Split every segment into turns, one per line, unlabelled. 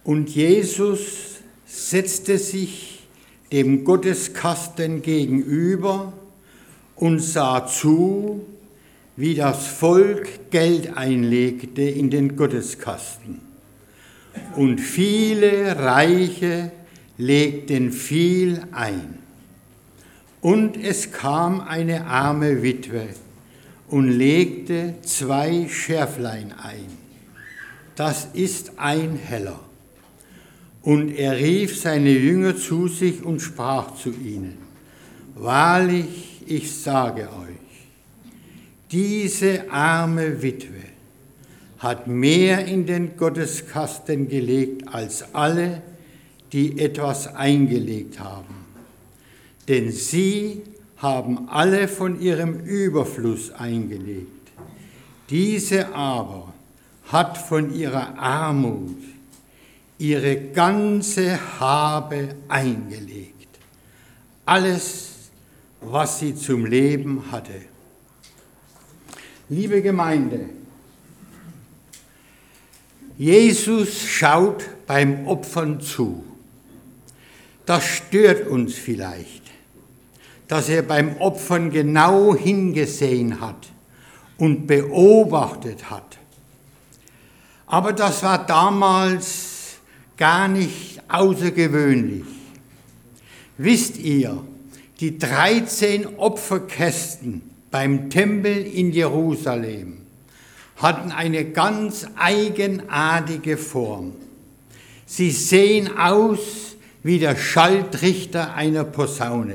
Und Jesus setzte sich dem Gotteskasten gegenüber und sah zu, wie das Volk Geld einlegte in den Gotteskasten. Und viele Reiche legten viel ein. Und es kam eine arme Witwe und legte 2 Scherflein ein. Das ist ein Heller. Und er rief seine Jünger zu sich und sprach zu ihnen: Wahrlich, ich sage euch, diese arme Witwe hat mehr in den Gotteskasten gelegt als alle, die etwas eingelegt haben. Denn sie haben alle von ihrem Überfluss eingelegt. Diese aber hat von ihrer Armut ihre ganze Habe eingelegt. Alles, was sie zum Leben hatte. Liebe Gemeinde, Jesus schaut beim Opfern zu. Das stört uns vielleicht, dass er beim Opfern genau hingesehen hat und beobachtet hat. Aber das war damals gar nicht außergewöhnlich. Wisst ihr, die 13 Opferkästen beim Tempel in Jerusalem hatten eine ganz eigenartige Form. Sie sehen aus wie der Schalltrichter einer Posaune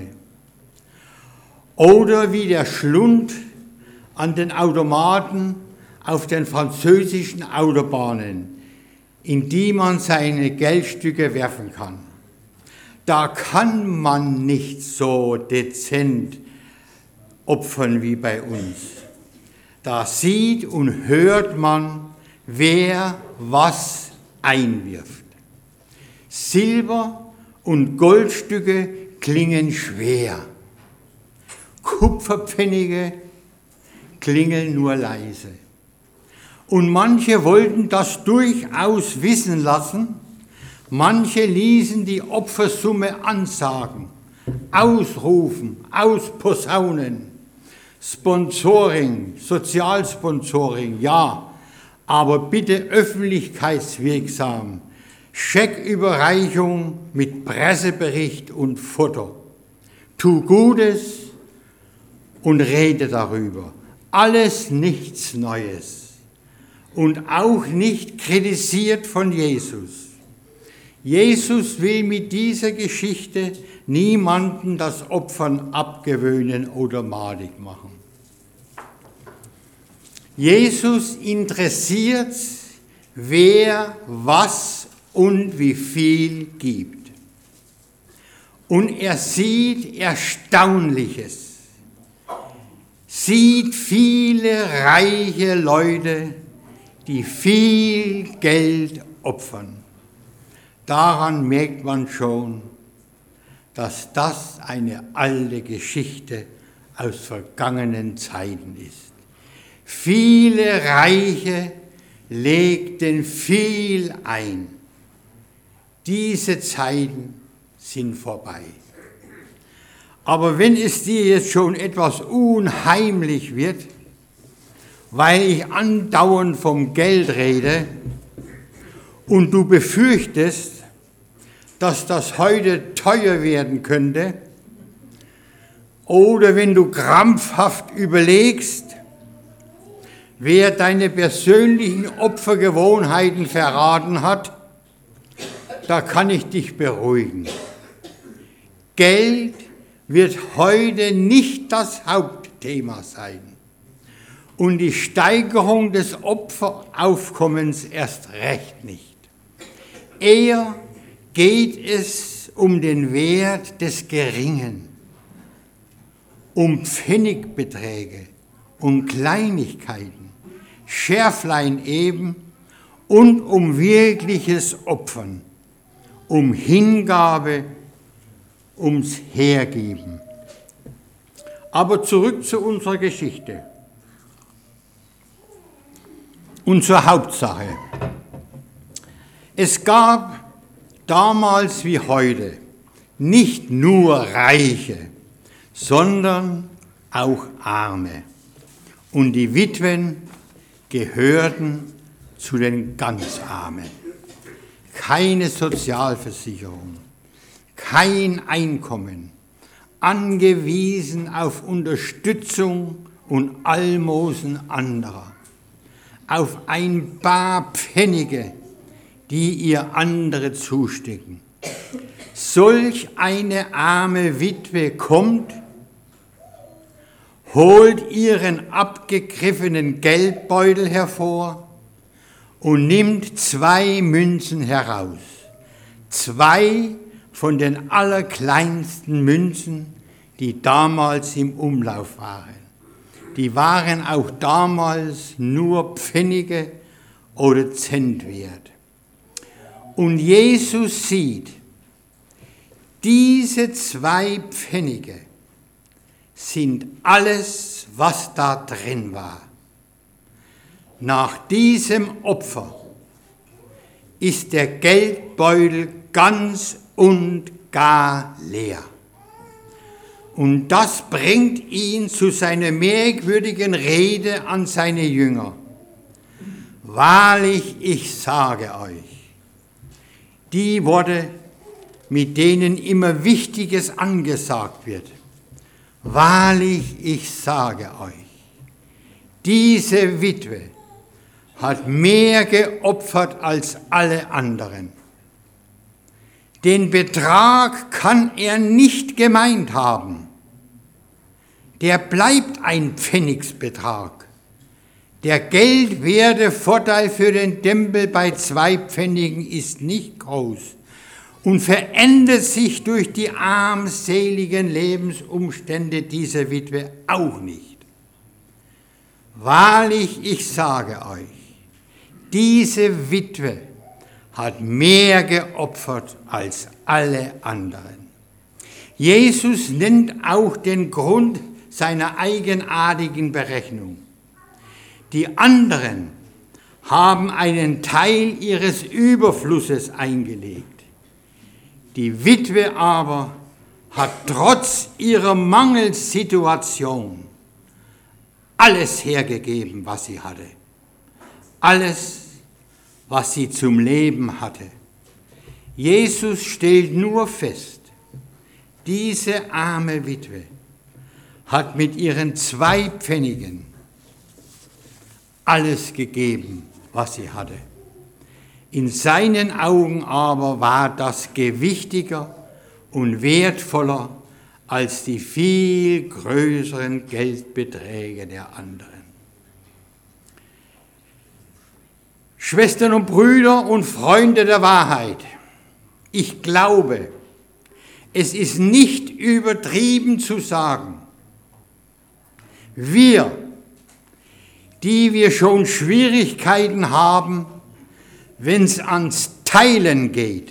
oder wie der Schlund an den Automaten auf den französischen Autobahnen, in die man seine Geldstücke werfen kann. Da kann man nicht so dezent opfern wie bei uns. Da sieht und hört man, wer was einwirft. Silber- und Goldstücke klingen schwer. Kupferpfennige klingeln nur leise. Und manche wollten das durchaus wissen lassen. Manche ließen die Opfersumme ansagen, ausrufen, ausposaunen. Sponsoring, Sozialsponsoring, ja, aber bitte öffentlichkeitswirksam. Schecküberreichung mit Pressebericht und Foto. Tu Gutes und rede darüber. Alles nichts Neues und auch nicht kritisiert von Jesus. Jesus will mit dieser Geschichte niemanden das Opfern abgewöhnen oder madig machen. Jesus interessiert, wer was und wie viel gibt. Und er sieht Erstaunliches, sieht viele reiche Leute, die viel Geld opfern. Daran merkt man schon, dass das eine alte Geschichte aus vergangenen Zeiten ist. Viele Reiche legten viel ein. Diese Zeiten sind vorbei. Aber wenn es dir jetzt schon etwas unheimlich wird, weil ich andauernd vom Geld rede und du befürchtest, dass das heute teuer werden könnte, oder wenn du krampfhaft überlegst, wer deine persönlichen Opfergewohnheiten verraten hat, da kann ich dich beruhigen. Geld wird heute nicht das Hauptthema sein und die Steigerung des Opferaufkommens erst recht nicht. Eher geht es um den Wert des Geringen, um Pfennigbeträge, um Kleinigkeiten, Scherflein eben und um wirkliches Opfern, um Hingabe, ums Hergeben. Aber zurück zu unserer Geschichte und zur Hauptsache. Es gab damals wie heute nicht nur Reiche, sondern auch Arme. Und die Witwen gehörten zu den ganz Armen. Keine Sozialversicherung, kein Einkommen, angewiesen auf Unterstützung und Almosen anderer, auf ein paar Pfennige, die ihr andere zustecken. Solch eine arme Witwe kommt, holt ihren abgegriffenen Geldbeutel hervor und nimmt 2 Münzen heraus. 2 von den allerkleinsten Münzen, die damals im Umlauf waren. Die waren auch damals nur Pfennige oder Cent wert. Und Jesus sieht, diese 2 Pfennige sind alles, was da drin war. Nach diesem Opfer ist der Geldbeutel ganz und gar leer. Und das bringt ihn zu seiner merkwürdigen Rede an seine Jünger. Wahrlich, ich sage euch, die Worte, mit denen immer Wichtiges angesagt wird. Wahrlich, ich sage euch, diese Witwe hat mehr geopfert als alle anderen. Den Betrag kann er nicht gemeint haben. Der bleibt ein Pfennigsbetrag. Der geldwerte Vorteil für den Tempel bei 2 Pfennigen ist nicht groß und verändert sich durch die armseligen Lebensumstände dieser Witwe auch nicht. Wahrlich, ich sage euch, diese Witwe hat mehr geopfert als alle anderen. Jesus nennt auch den Grund seiner eigenartigen Berechnung. Die anderen haben einen Teil ihres Überflusses eingelegt. Die Witwe aber hat trotz ihrer Mangelsituation alles hergegeben, was sie hatte. Alles, was sie zum Leben hatte. Jesus stellt nur fest, diese arme Witwe hat mit ihren 2 Pfennigen alles gegeben, was sie hatte. In seinen Augen aber war das gewichtiger und wertvoller als die viel größeren Geldbeträge der anderen. Schwestern und Brüder und Freunde der Wahrheit, ich glaube, es ist nicht übertrieben zu sagen, wir, die wir schon Schwierigkeiten haben, wenn es ans Teilen geht,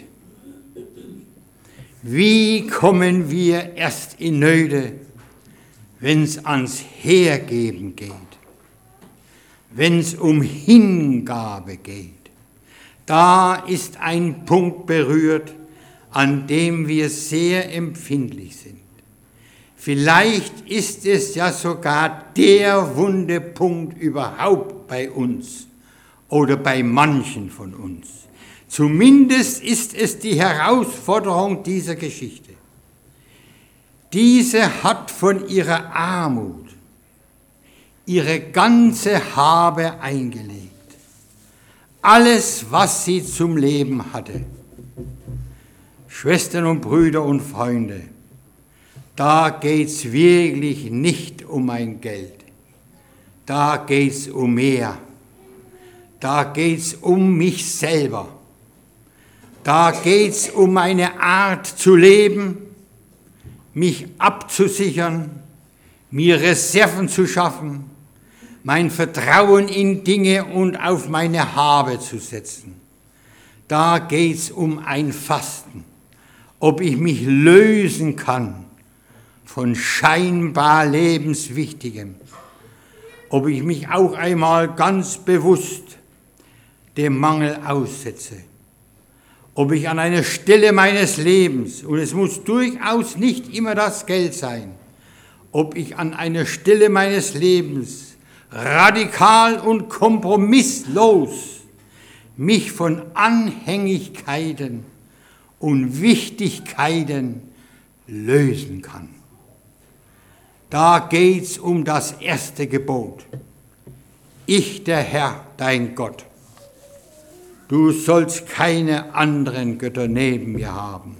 wie kommen wir erst in Nöte, wenn es ans Hergeben geht, wenn es um Hingabe geht? Da ist ein Punkt berührt, an dem wir sehr empfindlich sind. Vielleicht ist es ja sogar der wunde Punkt überhaupt bei uns oder bei manchen von uns. Zumindest ist es die Herausforderung dieser Geschichte. Diese hat von ihrer Armut ihre ganze Habe eingelegt. Alles, was sie zum Leben hatte. Schwestern und Brüder und Freunde, da geht's wirklich nicht um mein Geld. Da geht's um mehr. Da geht's um mich selber. Da geht's um meine Art zu leben, mich abzusichern, mir Reserven zu schaffen, mein Vertrauen in Dinge und auf meine Habe zu setzen. Da geht's um ein Fasten, ob ich mich lösen kann von scheinbar Lebenswichtigem, ob ich mich auch einmal ganz bewusst dem Mangel aussetze. ob ich an einer Stelle meines Lebens, und es muss durchaus nicht immer das Geld sein, ob ich an einer Stelle meines Lebens radikal und kompromisslos mich von Anhängigkeiten und Wichtigkeiten lösen kann. Da geht's um das erste Gebot. Ich, der Herr, dein Gott. Du sollst keine anderen Götter neben mir haben.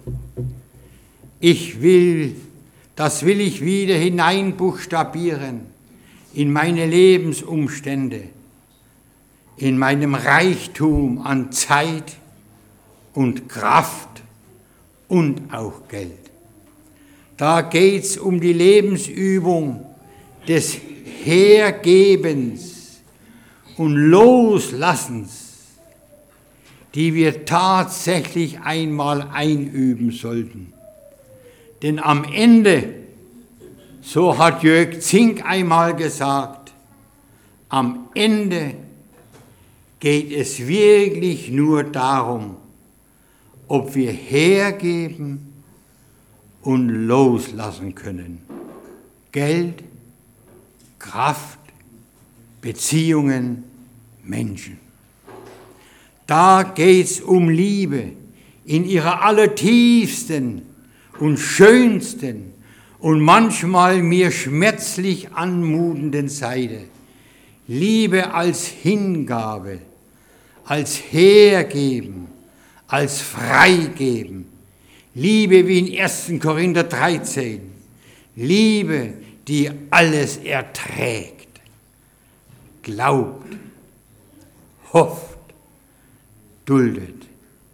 Das will ich wieder hineinbuchstabieren in meine Lebensumstände, in meinem Reichtum an Zeit und Kraft und auch Geld. Da geht's um die Lebensübung des Hergebens und Loslassens, die wir tatsächlich einmal einüben sollten. Denn am Ende, so hat Jörg Zink einmal gesagt, am Ende geht es wirklich nur darum, ob wir hergeben und loslassen können. Geld, Kraft, Beziehungen, Menschen. Da geht's um Liebe in ihrer allertiefsten und schönsten und manchmal mir schmerzlich anmutenden Seite. Liebe als Hingabe, als Hergeben, als Freigeben. Liebe wie in 1. Korinther 13. Liebe, die alles erträgt, glaubt, hofft, duldet.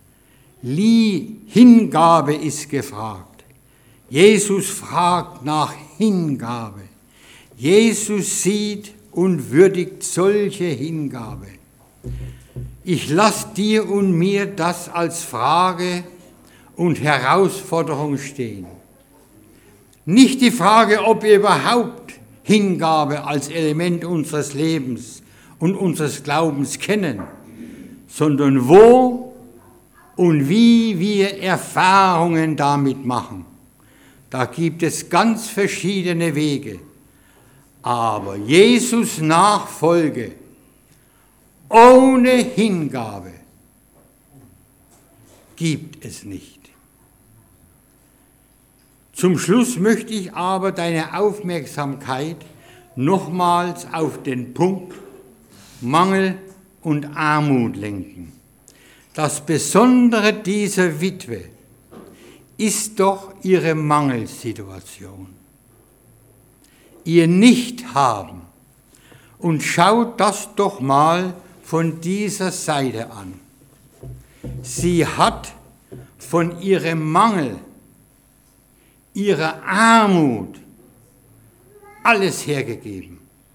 Hingabe ist gefragt. Jesus fragt nach Hingabe. Jesus sieht und würdigt solche Hingabe. Ich lasse dir und mir das als Frage und Herausforderung stehen. Nicht die Frage, ob wir überhaupt Hingabe als Element unseres Lebens und unseres Glaubens kennen, sondern wo und wie wir Erfahrungen damit machen. Da gibt es ganz verschiedene Wege. Aber Jesus Nachfolge ohne Hingabe gibt es nicht. Zum Schluss möchte ich aber deine Aufmerksamkeit nochmals auf den Punkt Mangel und Armut lenken. Das Besondere dieser Witwe ist doch ihre Mangelsituation, ihr Nichthaben. Und schaut das doch mal von dieser Seite an. Sie hat von ihrem Mangel, ihrer Armut alles hergegeben.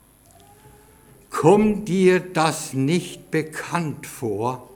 Kommt dir das nicht bekannt vor?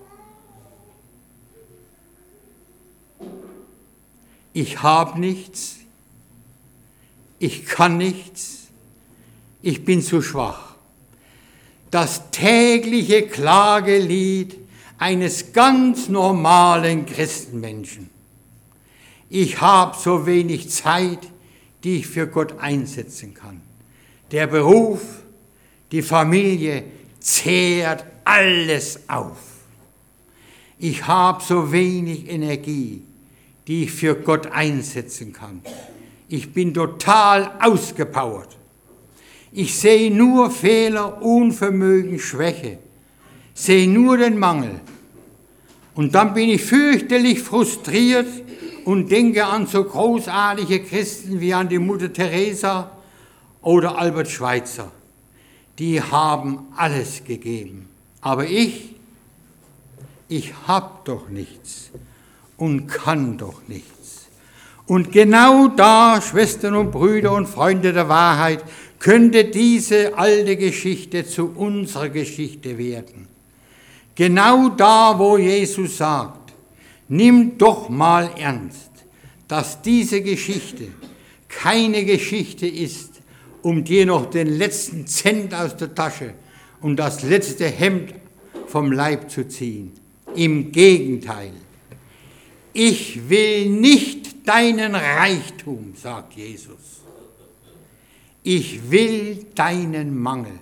Ich habe nichts, ich kann nichts, ich bin zu schwach. Das tägliche Klagelied eines ganz normalen Christenmenschen. Ich habe so wenig Zeit, die ich für Gott einsetzen kann. Der Beruf, die Familie zehrt alles auf. Ich habe so wenig Energie, die ich für Gott einsetzen kann. Ich bin total ausgepowert. Ich sehe nur Fehler, Unvermögen, Schwäche, sehe nur den Mangel. Und dann bin ich fürchterlich frustriert und denke an so großartige Christen wie an die Mutter Teresa oder Albert Schweitzer. Die haben alles gegeben. Aber ich habe doch nichts und kann doch nichts. Und genau da, Schwestern und Brüder und Freunde der Wahrheit, könnte diese alte Geschichte zu unserer Geschichte werden. Genau da, wo Jesus sagt, nimm doch mal ernst, dass diese Geschichte keine Geschichte ist, um dir noch den letzten Cent aus der Tasche und das letzte Hemd vom Leib zu ziehen. Im Gegenteil, Ich will nicht deinen Reichtum, sagt Jesus. Ich will deinen Mangel.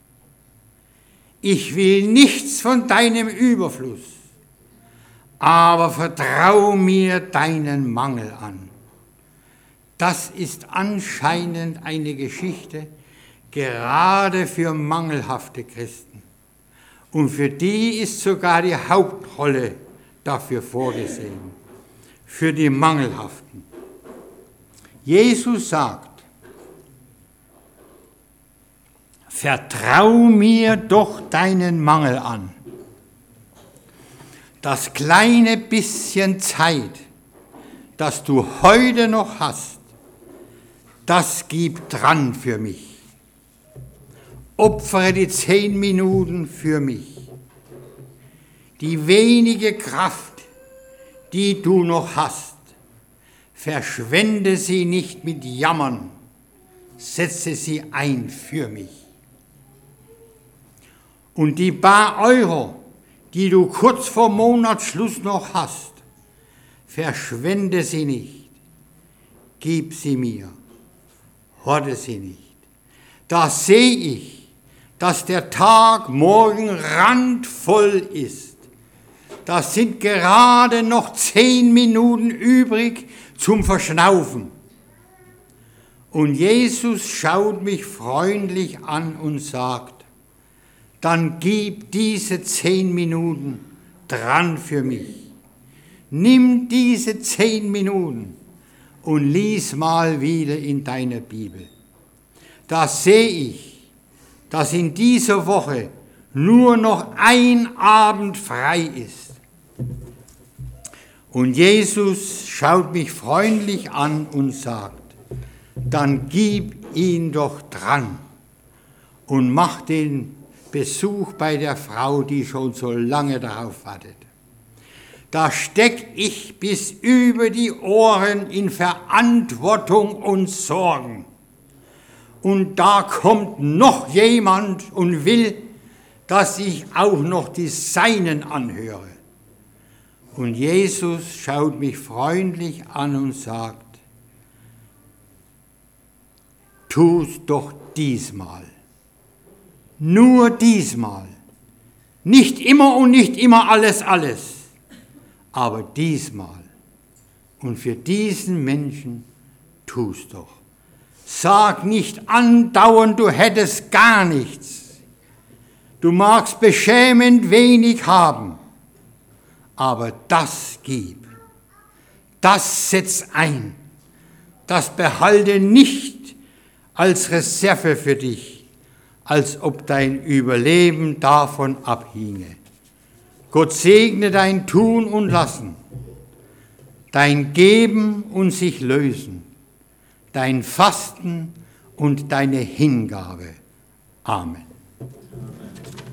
Ich will nichts von deinem Überfluss, aber vertrau mir deinen Mangel an. Das ist anscheinend eine Geschichte, gerade für mangelhafte Christen. Und für die ist sogar die Hauptrolle dafür vorgesehen, für die Mangelhaften. Jesus sagt, vertrau mir doch deinen Mangel an. Das kleine bisschen Zeit, das du heute noch hast, das gib dran für mich. Opfere die 10 Minuten für mich. Die wenige Kraft, die du noch hast, verschwende sie nicht mit Jammern, setze sie ein für mich. Und die paar Euro, die du kurz vor Monatsschluss noch hast, verschwende sie nicht, gib sie mir, horte sie nicht. Da sehe ich, dass der Tag morgen randvoll ist. Da sind gerade noch 10 Minuten übrig zum Verschnaufen. Und Jesus schaut mich freundlich an und sagt, dann gib diese 10 Minuten dran für mich. Nimm diese 10 Minuten und lies mal wieder in deiner Bibel. Da sehe ich, dass in dieser Woche nur noch ein Abend frei ist. Und Jesus schaut mich freundlich an und sagt, dann gib ihn doch dran und mach den Besuch bei der Frau, die schon so lange darauf wartet. Da steck ich bis über die Ohren in Verantwortung und Sorgen. Und da kommt noch jemand und will, dass ich auch noch die Seinen anhöre. Und Jesus schaut mich freundlich an und sagt, tu's doch diesmal. Nur diesmal. Nicht immer und nicht immer alles, aber diesmal. Und für diesen Menschen tu's doch. Sag nicht andauernd, du hättest gar nichts. Du magst beschämend wenig haben, aber das gib. Das setz ein. Das behalte nicht als Reserve für dich, als ob dein Überleben davon abhinge. Gott segne dein Tun und Lassen, dein Geben und sich lösen, dein Fasten und deine Hingabe. Amen.